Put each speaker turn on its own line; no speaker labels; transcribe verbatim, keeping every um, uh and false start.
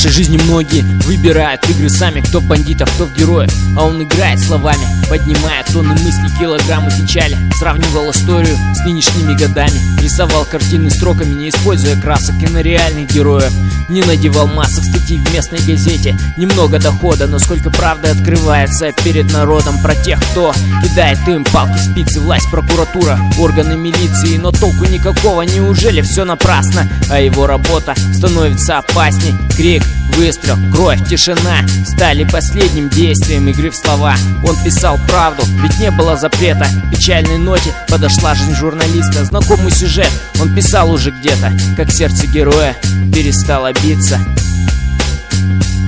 нашей жизни многие выбирают игры сами, кто в бандитов, кто в героев, а он играет словами, поднимая тонны мыслей, килограммы печали. Сравнивал историю с нынешними годами, рисовал картины строками, не используя красок, и на реальных героев не надевал масок статей в местной газете. Немного дохода, но сколько правды открывается перед народом про тех, кто кидает им палки, спицы, власть, прокуратура, органы милиции. Но толку никакого, неужели все напрасно? А его работа становится опасней. Крик, выстрел, кровь, тишина стали последним действием игры в слова. Он писал правду, ведь не было запрета. В печальной ноте подошла жизнь журналиста. Знакомый сюжет он писал уже где-то, как сердце героя перестало биться.